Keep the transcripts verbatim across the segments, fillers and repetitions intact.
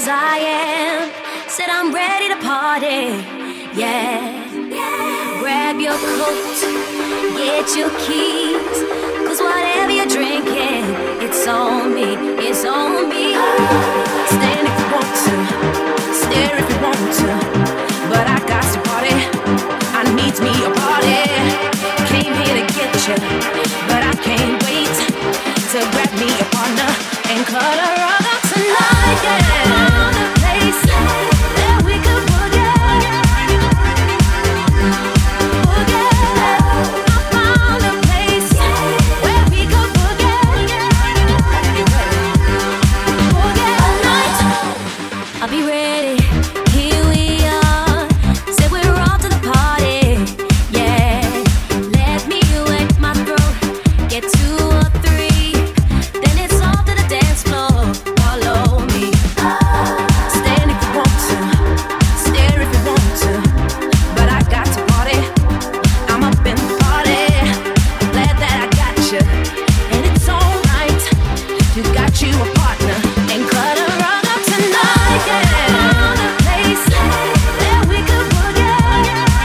I am. Said I'm ready to party, yeah. Grab your coat, get your keys, cause whatever you're drinking, it's on me, it's on me. Stand if you want to, stare if you want to, but I got to party, I need me a party. Came here to get you, but I can't wait to grab me a partner and cut a rug up tonight, yeah. Found a place that we could forget, forget. I found a place where we could forget, forget a night. I'll be ready. Here we are. Said we're off to the party, yeah. Let me wet my throat. Get two or three, then it's off to the dance floor. Follow me. Stand if you want to, stare if you want to, but I got to party. I'm up in the party. I'm glad that I got you, and it's alright. You got you a partner, and cut a rug up tonight, yeah. Found a place that we could forget,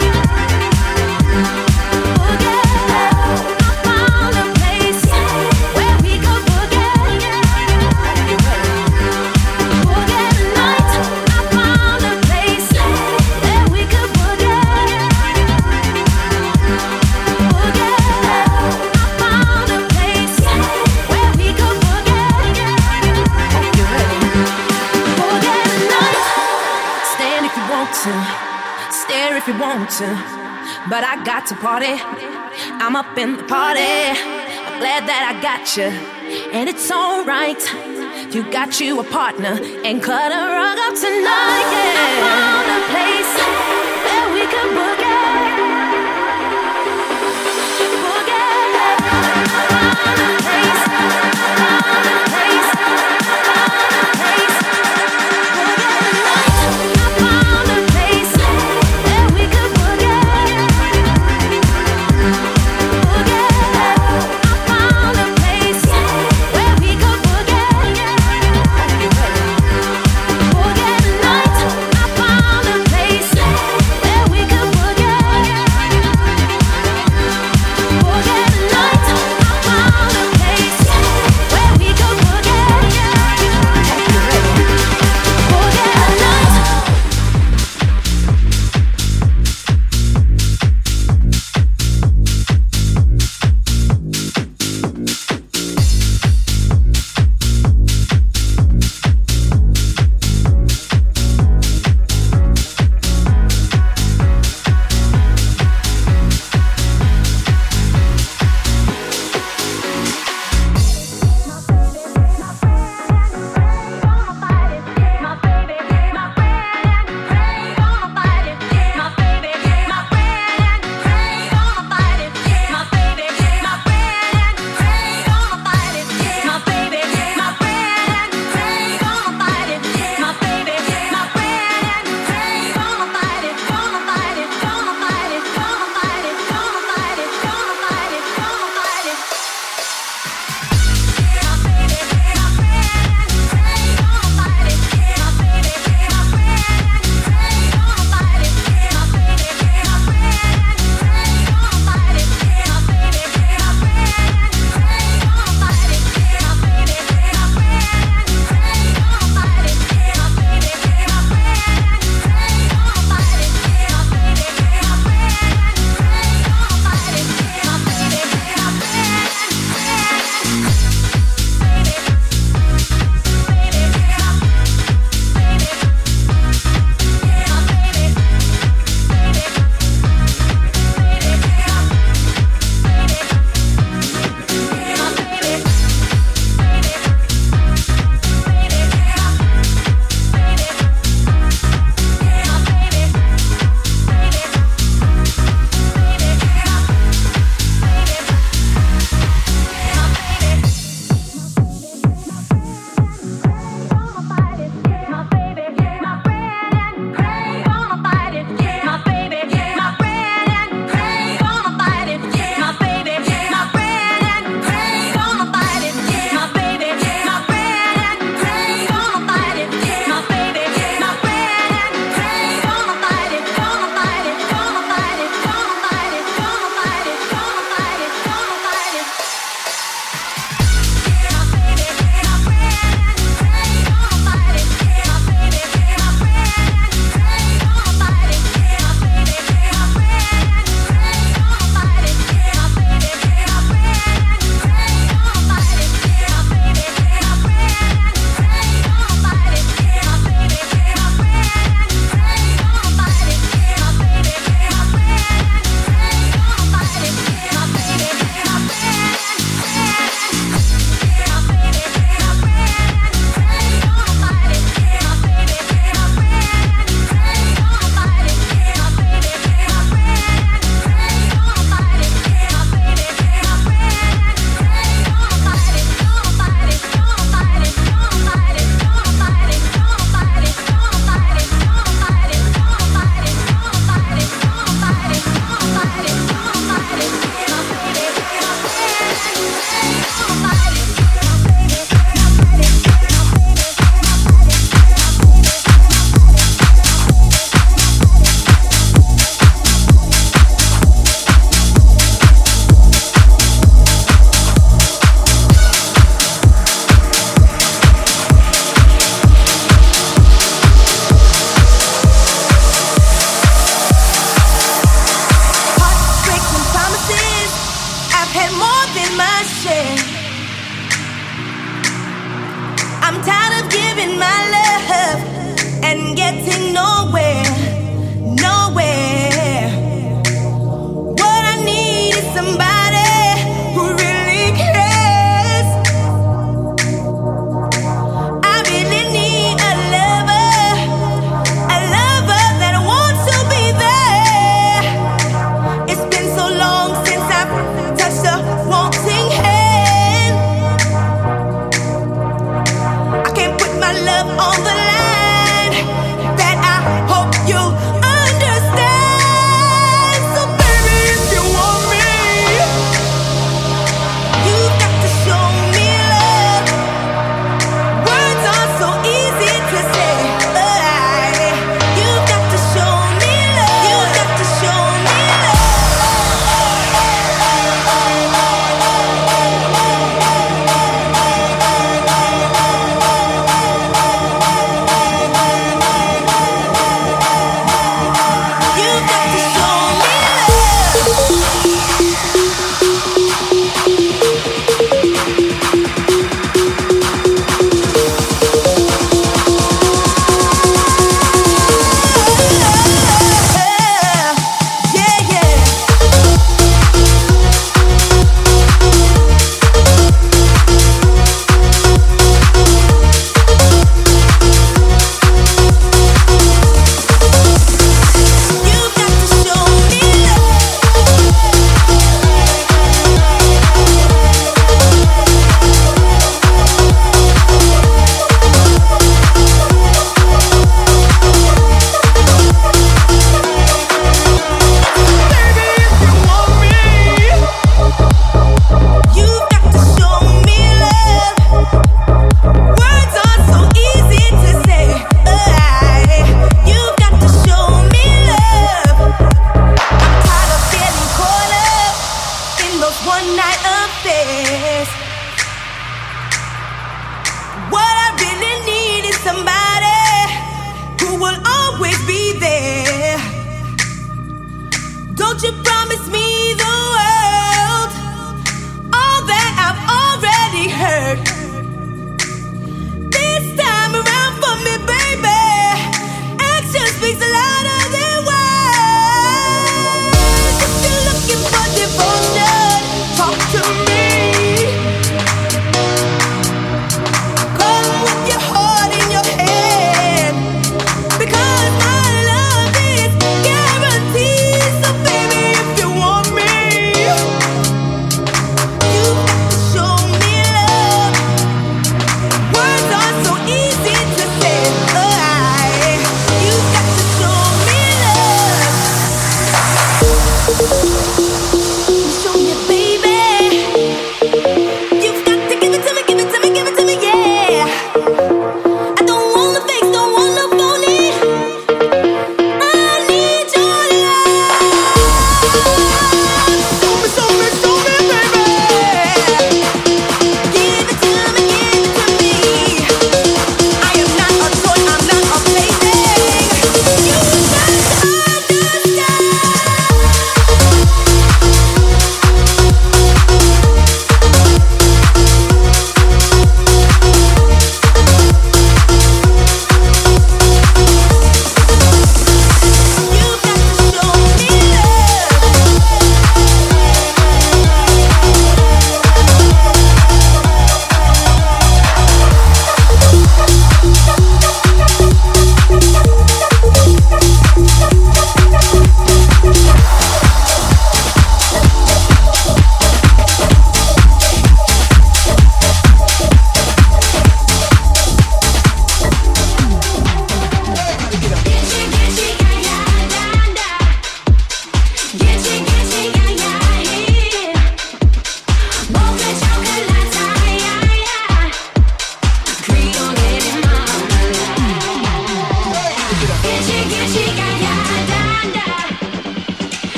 forget. I found a place where we could forget, forget a night. I found a place that we could forget, forget. I found a place where we could forget, you ready? Forget a night. Stand if you want to, stare if you want to, but I got to party. I'm up in the party. I'm glad that I got you, and it's alright. You got you a partner, and cut a rug up tonight, yeah. I found a place that we could forget, forget. I found a place, found a place, found a place. Forget a night. I found a place that we could forget, forget. I found a place where we could forget, forget a night. I found a place where we could forget.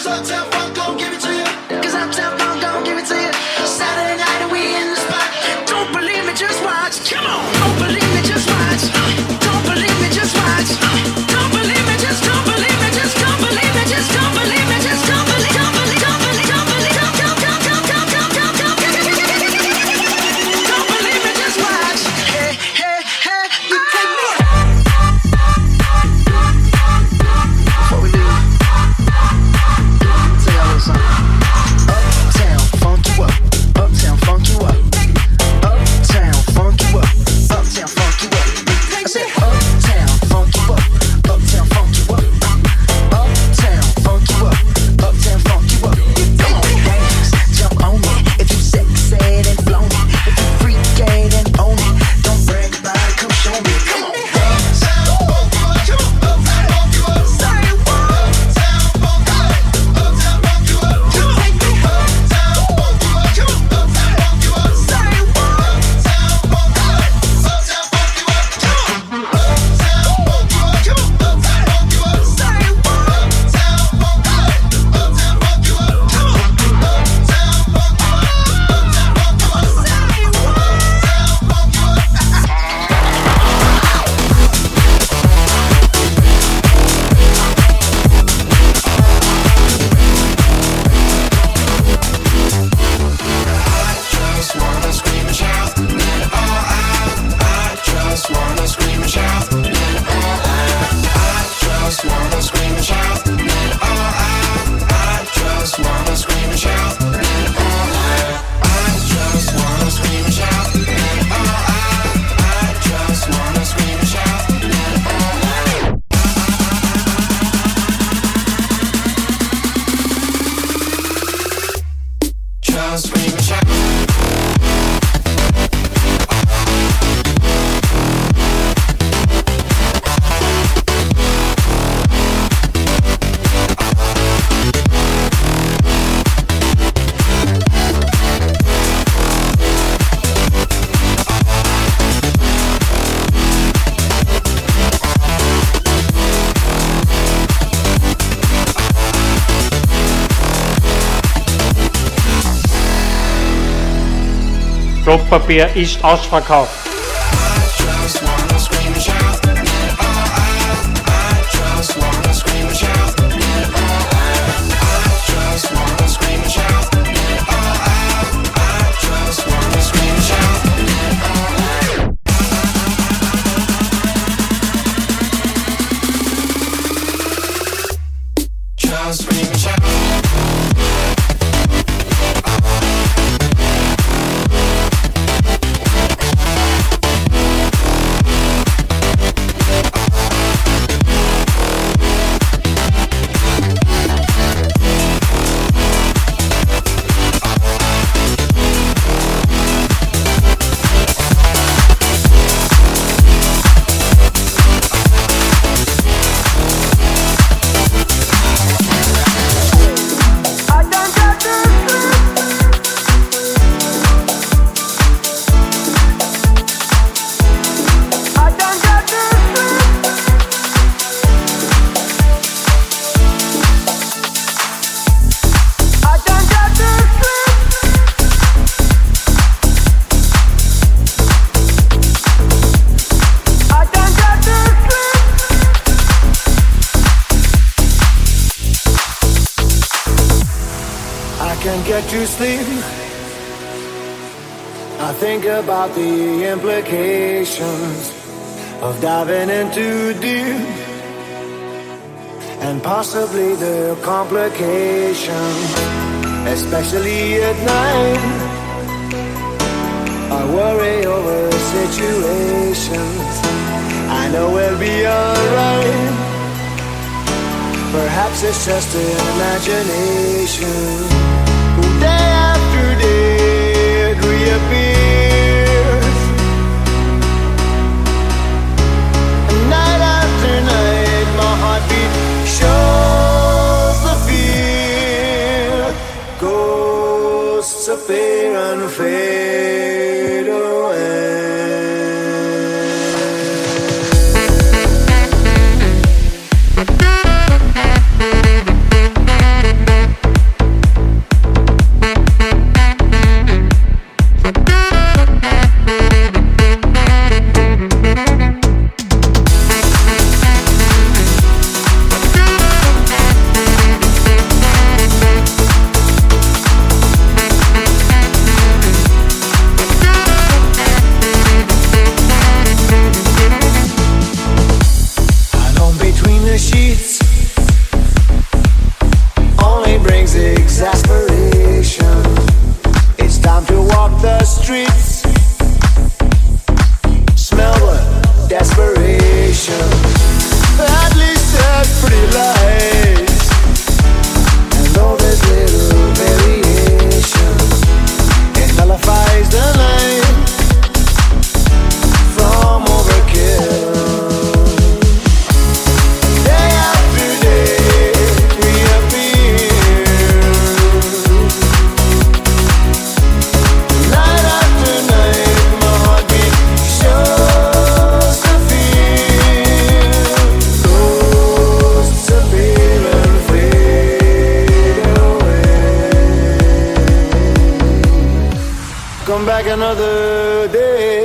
Klopapier ist ausverkauft. To sleep, I think about the implications of diving into deep, and possibly the complications, especially at night. I worry over situations I know we'll be alright. Perhaps it's just an imagination. Day after day it reappears, and night after night my heartbeat shows the fear. Ghosts appear and fade away. brings exasperation. It's time to walk the streets. Smell the desperation. At least there's pretty lights. And though there's little variation, it nullifies the night from overkill. Day after day reappear. Night after night my heartbeat shows the fear. Ghosts appear and fade away. Come back another day.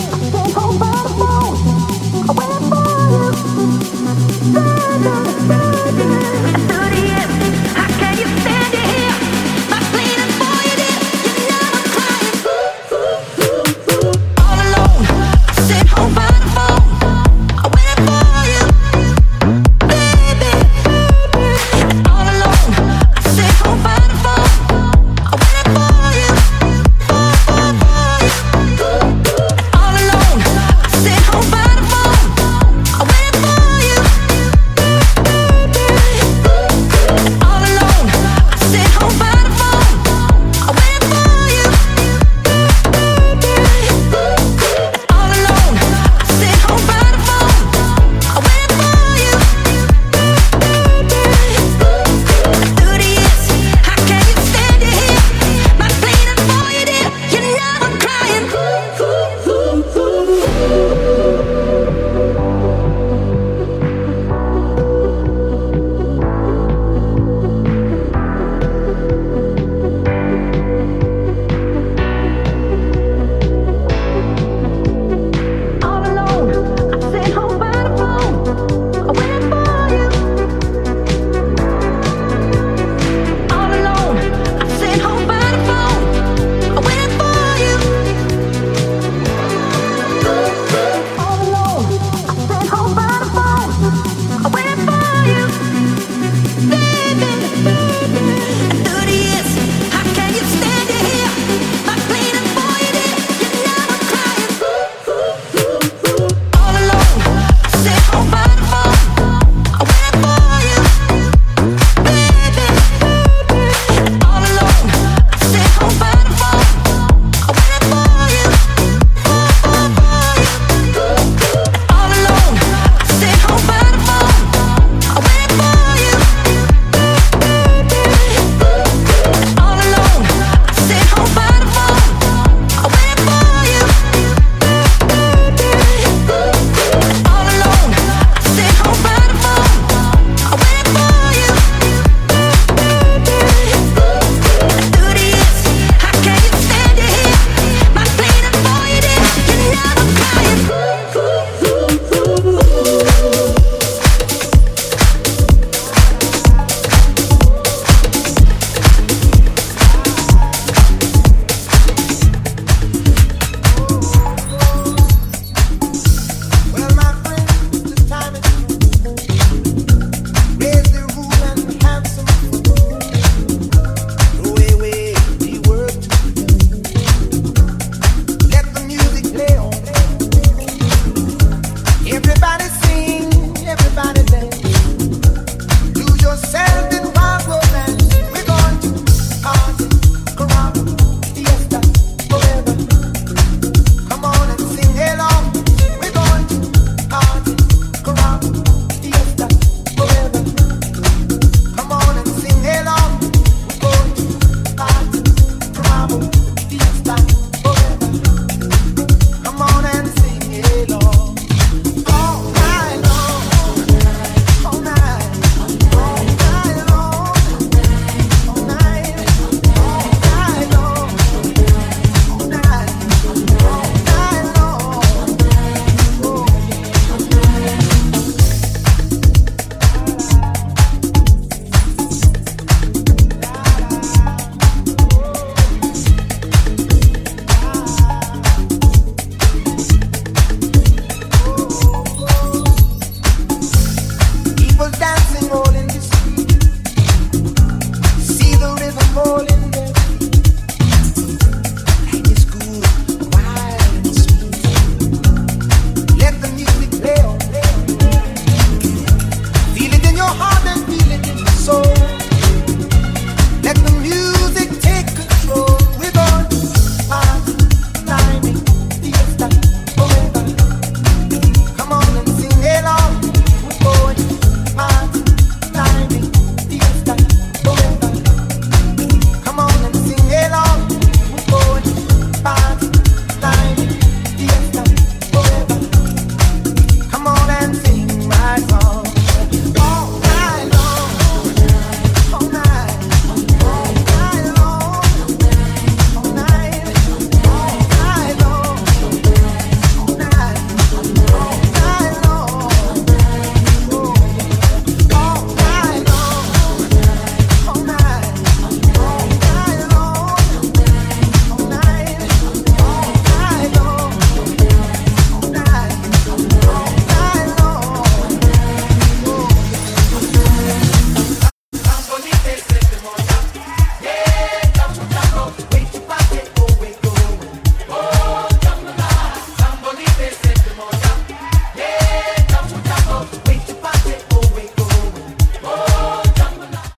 Bye.